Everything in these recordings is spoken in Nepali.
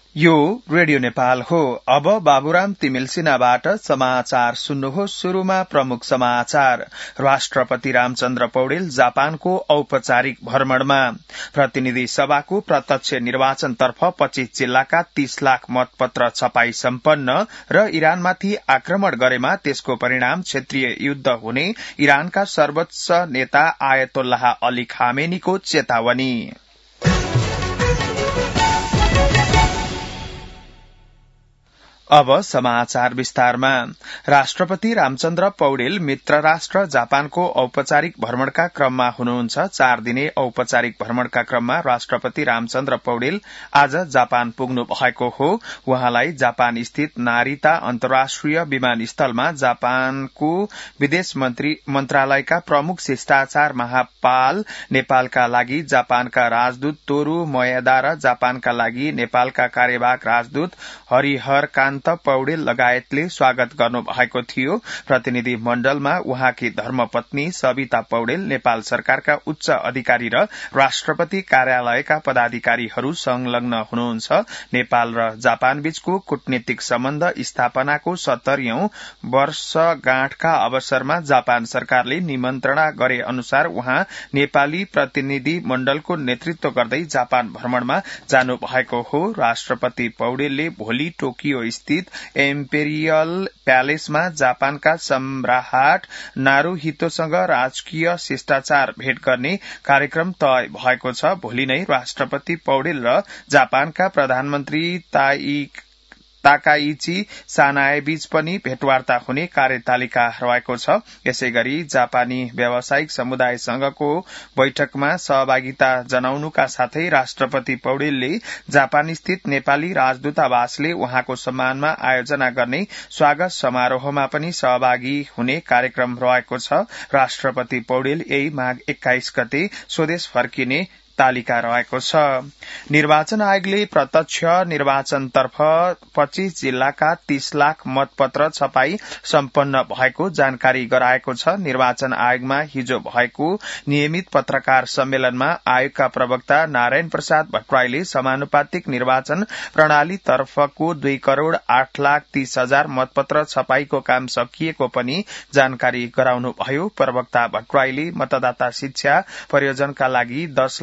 यो रेडियो नेपाल हो। अब बाबुराम तिमिल सिन्हाबाट समाचार सुन्नुहोस्। शुरूमा प्रमुख समाचार। राष्ट्रपति रामचन्द्र पौडेल जापानको औपचारिक भ्रमणमा। प्रतिनिधि सभाको प्रत्यक्ष निर्वाचनतर्फ 25 जिल्लाका 30 लाख मतपत्र छपाई सम्पन्न र इरानमाथि आक्रमण गरेमा त्यसको परिणाम क्षेत्रीय युद्ध हुने इरानका सर्वोच्च नेता आयतोल्लाह अली खामेनीको चेतावनी। अब समाचार विस्तारमा। राष्ट्रपति रामचन्द्र पौडेल मित्र राष्ट्र जापानको औपचारिक भ्रमणका क्रममा हुनुहुन्छ। 4 दिने औपचारिक भ्रमणका क्रममा राष्ट्रपति रामचन्द्र पौडेल आज जापान पुग्नु भएको हो। उहाँलाई जापान स्थित नारिता अन्तर्राष्ट्रिय विमानस्थलमा जापानको विदेश मन्त्रालयका प्रमुख शिष्टाचार महापाल, नेपालका लागि जापानका राजदूत तोरू मयदा र जापानका लागि नेपालका कार्यवाहक राजदूत हरिहर कान्त पौडेल लगायतले स्वागत गर्नु भएको थियो। प्रतिनिधि मण्डलमा उहाँकी धर्मपत्नी सविता पौडेल, नेपाल सरकारका उच्च अधिकारी र राष्ट्रपति कार्यालयका पदाधिकारीहरू संलग्न हुनुहुन्छ। नेपाल र जापान बीचको कूटनीतिक सम्बन्ध स्थापनाको 70औं वर्षगाँठका अवसरमा जापान सरकारले निमन्त्रणा गरे अनुसार उहाँ नेपाली प्रतिनिधि मण्डलको नेतृत्व गर्दै जापान भ्रमणमा जानु भएको हो। राष्ट्रपति पौडेलले भोलि टोकियो स्थित इम्पेरियल प्यालेसमा जापानका सम्राट नारुहितोसँग राजकीय शिष्टाचार भेट गर्ने कार्यक्रम तय भएको छ। भोलि नै राष्ट्रपति पौडेल र जापानका प्रधानमन्त्री ताकाइची सानाए बीच पनि भेटवार्ता हुने कार्यतालिका रहेको छ। यसैगरी जापानी व्यावसायिक समुदायसँगको बैठकमा सहभागिता जनाउनुका साथै राष्ट्रपति पौडेलले जापान स्थित नेपाली राजदूतावासले उहाँको सम्मानमा आयोजना गर्ने स्वागत समारोहमा पनि सहभागी हुने कार्यक्रम रहेको छ। राष्ट्रपति पौडेल यही माघ 21 गते स्वदेश फर्किने तालिका रहेको छ। निर्वाचन आयोगले प्रत्यक्ष निर्वाचनतर्फ 25 जिल्लाका 30 लाख मतपत्र छपाई सम्पन्न भएको जानकारी गराएको छ। निर्वाचन आयोगमा हिजो भएको नियमित पत्रकार सम्मेलनमा आयोगका प्रवक्ता नारायण प्रसाद भट्टराईले समानुपातिक निर्वाचन प्रणाली तर्फको 2,08,30,000 मतपत्र छपाईको काम सकिएको पनि जानकारी गराउनुभयो। प्रवक्ता भट्टराईले मतदाता शिक्षा प्रयोजनका लागि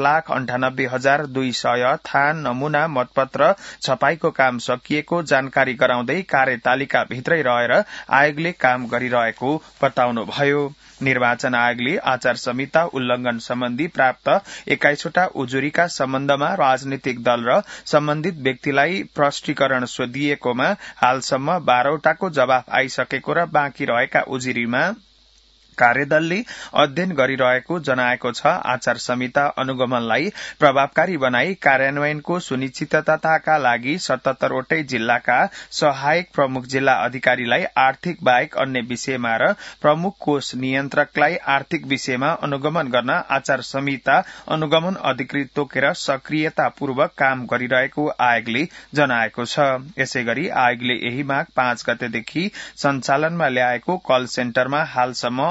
10,98,200 थान नमूना मतपत्र छपाईको काम सकिएको जानकारी गराउँदै कार्यतालिका भित्रै रहेर आयोगले काम गरिरहेको बताउनुभयो। निर्वाचन आयोगले आचार संहिता उल्लंघन सम्बन्धी प्राप्त 21वटा उजुरीका सम्बन्धमा राजनीतिक दल र सम्बन्धित व्यक्तिलाई प्रष्टीकरण सोधिएकोमा हालसम्म 12वटाको जवाफ आइसकेको र बाँकी रहेका उजुरीमा कार्यदलले अध्ययन गरिरहेको जनाएको छ। आचार संहिता अनुगमनलाई प्रभावकारी बनाई कार्यान्वयनको सुनिश्चितताका लागि 77वटै जिल्लाका सहायक प्रमुख जिल्ला अधिकारीलाई आर्थिक बाहेक अन्य विषयमा र प्रमुख कोष नियन्त्रकलाई आर्थिक विषयमा अनुगमन गर्न आचार संहिता अनुगमन अधिकृत तोकेर सक्रियतापूर्वक काम गरिरहेको आयोगले जनाएको छ। यसैगरी आयोगले यही माघ 5 गतेदेखि सञ्चालनमा ल्याएको कल सेन्टरमा हालसम्म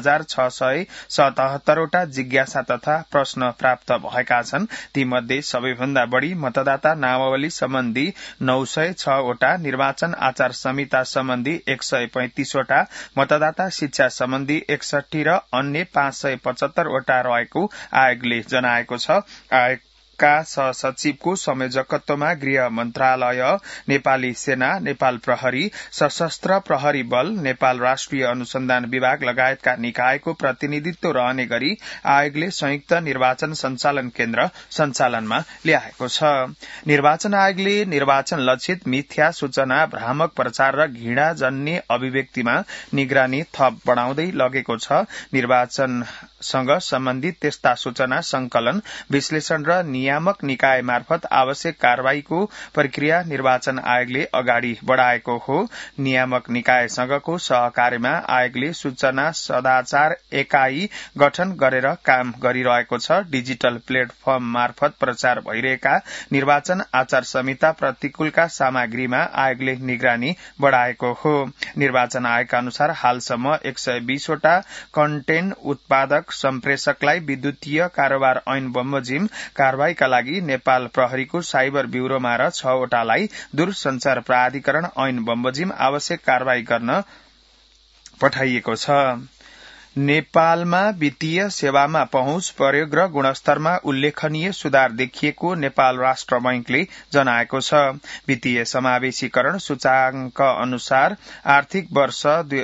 1,677वटा जिज्ञासा तथा प्रश्न प्राप्त भएका छन्। तीमध्ये सबैभन्दा बढ़ी मतदाता नामावली सम्बन्धी 906वटा, निर्वाचन आचार संहिता सम्बन्धी 135वटा, मतदाता शिक्षा सम्बन्धी 61 र अन्य 575वटा रहेको आयोगले जनाएको छ। का सहसचिवको संयोजकत्वमा गृह मन्त्रालय, नेपाली सेना, नेपाल प्रहरी, सशस्त्र प्रहरी बल, नेपाल राष्ट्रिय अनुसन्धान विभाग लगायतका निकायको प्रतिनिधित्व रहने गरी आयोगले संयुक्त निर्वाचन सञ्चालन केन्द्र सञ्चालनमा ल्याएको छ। निर्वाचन आयोगले निर्वाचन लक्षित मिथ्या सूचना, भ्रामक प्रचार र घृणाजन्य अभिव्यक्तिमा निगरानी थप बढ़ाउँदै लगेको छ। निर्वाचनसँग सम्बन्धित त्यस्ता सूचना संकलन, विश्लेषण र नियामक निकाय मार्फत आवश्यक कार्यवाहीको प्रक्रिया निर्वाचन आयोगले अगाडि बढ़ाएको हो। नियामक निकायसँगको सहकार्यमा आयोगले सूचना सदाचार एकाई गठन गरेर काम गरिरहेको छ। डिजिटल प्लेटफर्म मार्फत प्रचार भइरहेका निर्वाचन आचार संहिता प्रतिकूलका सामग्रीमा आयोगले निगरानी बढ़ाएको हो। निर्वाचन आयोगका अनुसार हालसम्म 120वटा कन्टेन्ट उत्पादक सम्प्रेषकलाई विद्युतीय कारोबार ऐन बमोजिम कार्यवाही कारवाहीका लागि नेपाल प्रहरीको साइबर ब्यूरोमा र 6 वटालाई दूरसञ्चार प्राधिकरण ऐन बमोजिम आवश्यक कारवाही गर्न पठाइएको छ। नेपालमा वित्तीय सेवामा पहुँच प्रयोग र गुणस्तरमा उल्लेखनीय सुधार देखिएको नेपाल राष्ट्र बैंकले जनाएको छ। वित्तीय समावेशीकरण सूचांक अनुसार आर्थिक वर्ष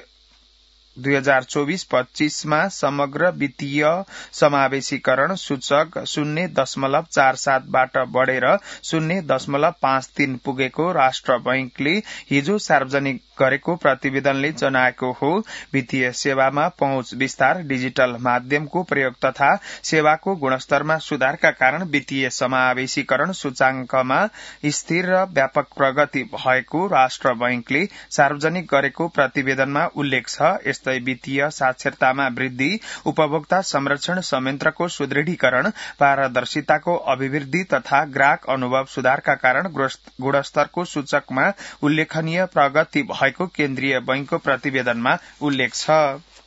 2024-25 मा समग्र वित्तीय समावेशीकरण सूचक 0.47 बाट बढ़ेर 0.53 पुगेको राष्ट्र बैंकले हिजो सार्वजनिक गरेको प्रतिवेदनले जनाएको हो। वित्तीय सेवामा पहुँच विस्तार, डिजिटल माध्यमको प्रयोग तथा सेवाको गुणस्तरमा सुधारका कारण वित्तीय समावेशीकरण सूचांकमा स्थिर र व्यापक प्रगति भएको राष्ट्र बैंकले सार्वजनिक गरेको प्रतिवेदनमा उल्लेख छ। यस्तै वित्तीय साक्षरतामा वृद्धि, उपभोक्ता संरक्षण संयन्त्रको सुदृढीकरण, पारदर्शिताको अभिवृद्धि तथा ग्राहक अनुभव सुधारका कारण गुणस्तरको सूचकमा उल्लेखनीय प्रगति भएको केन्द्रीय बैंकको प्रतिवेदनमा उल्लेख छ।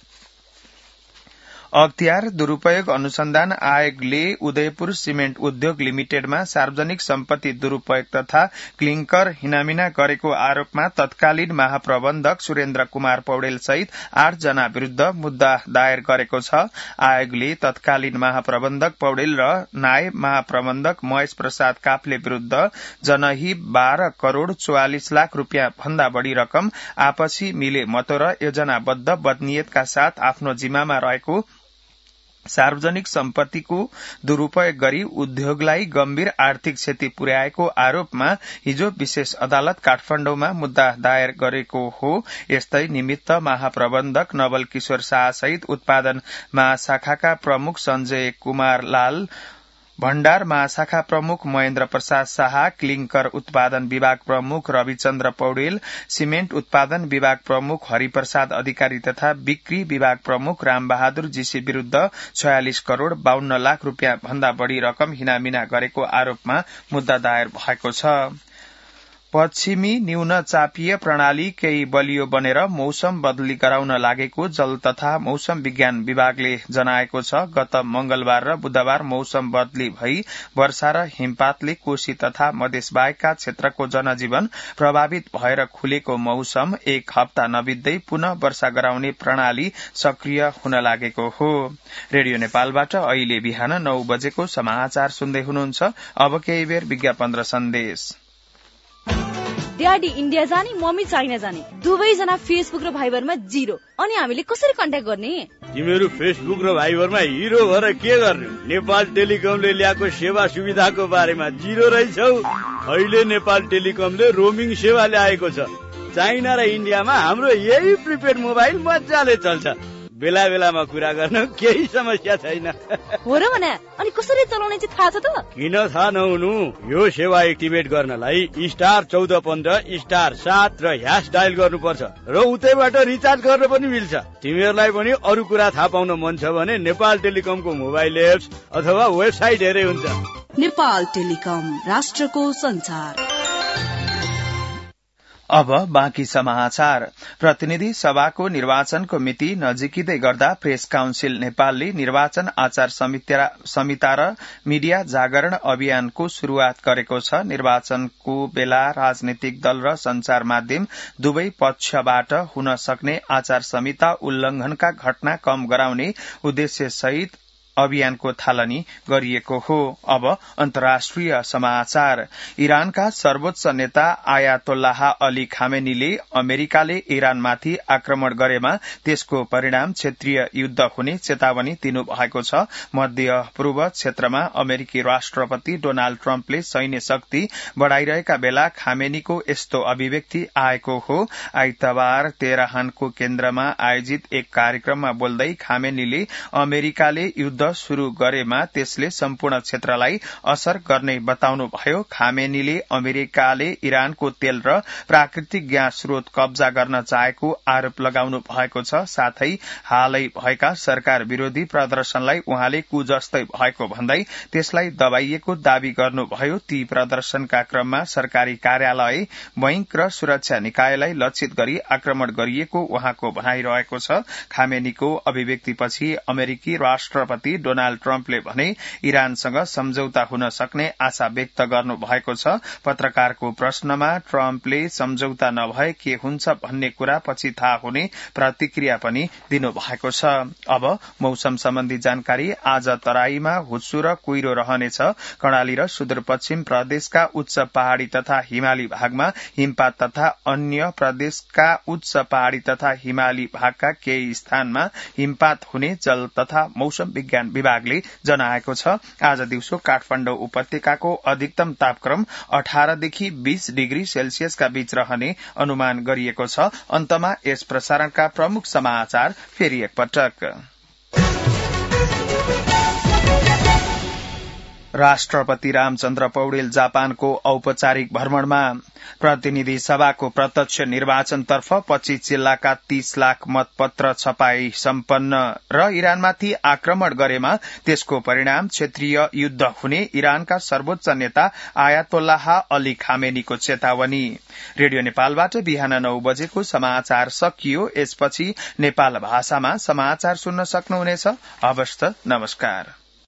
अख्तियार दुरूपयोग अनुसन्धान आयोगले उदयपुर सिमेन्ट उद्योग लिमिटेडमा सार्वजनिक सम्पत्ति दुरूपयोग तथा क्लिंकर हिनामिना गरेको आरोपमा तत्कालीन महाप्रबन्धक सुरेन्द्र कुमार पौडेल सहित 8 जना विरूद्ध मुद्दा दायर गरेको छ। आयोगले तत्कालीन महाप्रबन्धक पौडेल र नायब महाप्रबन्धक महेश प्रसाद काफले विरूद्ध जनही 12 करोड़ 44 लाख रूपियाँ भन्दा बढ़ी रकम आपसी मिले मतो र योजनाबद्ध बदनियतका साथ आफ्नो जिम्मामा रहेको सार्वजनिक सम्पत्तिको दुरूपयोग गरी उद्योगलाई गम्भीर आर्थिक क्षति पुर्याएको आरोपमा हिजो विशेष अदालत काठमाडौँमा मुद्दा दायर गरेको हो। यस्तै निमित्त महाप्रबन्धक नवल किशोर शाह सहित उत्पादन महाशाखाका प्रमुख संजय कुमार लाल, भण्डार महाशाखा प्रमुख महेन्द्र प्रसाद शाह, क्लिंकर उत्पादन विभाग प्रमुख रविचन्द्र पौडेल, सिमेन्ट उत्पादन विभाग प्रमुख हरिप्रसाद अधिकारी तथा बिक्री विभाग प्रमुख रामबहादुर जीसी विरूद्ध 46 करोड़ 52 लाख रूपियाँ भन्दा बढ़ी रकम हिनामिना गरेको आरोपमा मुद्दा दायर भएको छ। पश्चिमी न्यून चापीय प्रणाली केही बलियो बनेर मौसम बदली गराउन लागेको जल तथा मौसम विज्ञान विभागले जनाएको छ। गत मंगलबार र बुधबार मौसम बदली भई वर्षा र हिमपातले कोशी तथा मधेसबाहेकका क्षेत्रको जनजीवन प्रभावित भएर खुलेको मौसम एक हप्ता नबित्दै पुनः वर्षा गराउने प्रणाली सक्रिय हुन लागेको हो। रेडियो नेपालबाट अहिले बिहान 9 बजेको समाचार सुन्दै हुनुहुन्छ। अब केही बेर विज्ञापन र सन्देश। ड्याडी इन्डिया जाने, मम्मी चाइना जाने, दुवैजना फेसबुक र भाइबरमा 0। अनि हामीले कसरी कन्ट्याक्ट गर्ने? तिमीहरू फेसबुक र भाइबरमा हिरो भएर के गर्ने? नेपाल टेलिकमले ल्याएको सेवा सुविधाको बारेमा 0 रहेछौ। अहिले नेपाल टेलिकमले रोमिङ सेवा ल्याएको छ। चाइना र इन्डियामा हाम्रो यही प्रिपेड मोबाइल मजाले चल्छ। बेला बेलामा कुरा गर्न केही समस्या छैन। हो र भने अनि कसरी चलाउने चाहिँ थाहा छ त? किन थाहा नहुनु? यो सेवा एक्टिभेट गर्नलाई *1415 *7 र # डायल गर्नुपर्छ र उतैबाट रिचार्ज गर्न पनि मिल्छ। तिमीहरूलाई पनि अरू कुरा थाहा पाउन मन छ भने नेपाल टेलिकमको मोबाइल एप्स अथवा वेबसाइट हेरे हुन्छ। नेपाल टेलिकम, राष्ट्रको संचार। अब बाँकी समाचार। प्रतिनिधि सभाको निर्वाचनको मिति नजिकिँदै गर्दा प्रेस काउन्सिल नेपालले निर्वाचन आचार संहिता र मिडिया जागरण अभियानको शुरूआत गरेको छ। निर्वाचनको बेला राजनीतिक दल र संचार माध्यम दुवै पक्षबाट हुन सक्ने आचार संहिता उल्लंघनका घटना कम गराउने उद्देश्य सहित अभियानको थालनी गरिएको हो। अब अन्तर्राष्ट्रिय समाचार। इरानका सर्वोच्च नेता आयातोल्लाह अली खामेनीले अमेरिकाले इरानमाथि आक्रमण गरेमा त्यसको परिणाम क्षेत्रीय युद्ध हुने चेतावनी दिनु भएको छ। मध्य पूर्व क्षेत्रमा अमेरिकी राष्ट्रपति डोनाल्ड ट्रम्पले सैन्य शक्ति बढ़ाइरहेका बेला खामेनीको यस्तो अभिव्यक्ति आएको हो। आइतबार तेहरानको केन्द्रमा आयोजित एक कार्यक्रममा बोल्दै खामेनीले अमेरिकाले युद्ध शुरू गरेमा त्यसले सम्पूर्ण क्षेत्रलाई असर गर्ने बताउनु भयो। खामेनीले अमेरिकाले इरानको तेल र प्राकृतिक ग्यास स्रोत कब्जा गर्न चाहेको आरोप लगाउनु भएको छ। साथै हालै भएका सरकार विरोधी प्रदर्शनलाई उहाँले कुजस्तै भएको भन्दै त्यसलाई दबाइएको दावी गर्नुभयो। ती प्रदर्शनका क्रममा सरकारी कार्यालय, बैंक र सुरक्षा निकायलाई लक्षित गरी आक्रमण गरिएको उहाँको भनाइरहेको छ। खामेनीको अभिव्यक्तिपछि अमेरिकी राष्ट्रपति राष्ट्रपति डोनाल्ड ट्रम्पले भने इरानसँग सम्झौता हुन सक्ने आशा व्यक्त गर्नु भएको छ। पत्रकारको प्रश्नमा ट्रम्पले सम्झौता नभए के हुन्छ भन्ने कुरा पछि थाहा हुने प्रतिक्रिया पनि दिनु भएको छ। अब मौसम सम्बन्धी जानकारी। आज तराईमा हुस्सु र कुहिरो रहनेछ। कर्णाली र सुदूरपश्चिम प्रदेशका उच्च पहाड़ी तथा हिमाली भागमा हिमपात तथा अन्य प्रदेशका उच्च पहाड़ी तथा हिमाली भागका केही स्थानमा हिमपात हुने जल तथा मौसम विज्ञान विभागले जनाएको छ। आज दिउँसो काठमाडौँ उपत्यकाको अधिकतम तापक्रम 18 देखि 20 डिग्री सेल्सियसका बीच रहने अनुमान गरिएको छ। अन्तमा यस प्रसारणका प्रमुख समाचार फेरि एकपटक। राष्ट्रपति रामचन्द्र पौडेल जापानको औपचारिक भ्रमणमा। प्रतिनिधि सभाको प्रत्यक्ष निर्वाचनतर्फ 25 जिल्लाका 30 लाख मतपत्र छपाई सम्पन्न र इरानमाथि आक्रमण गरेमा त्यसको परिणाम क्षेत्रीय युद्ध हुने इरानका सर्वोच्च नेता आयातोल्लाह अली खामेनीको चेतावनी। रेडियो नेपालबाट बिहान 9 बजेको समाचार सकियो। यसपछि नेपाल भाषामा समाचार सुन्न सक्नुहुनेछ। हवस् त, नमस्कार।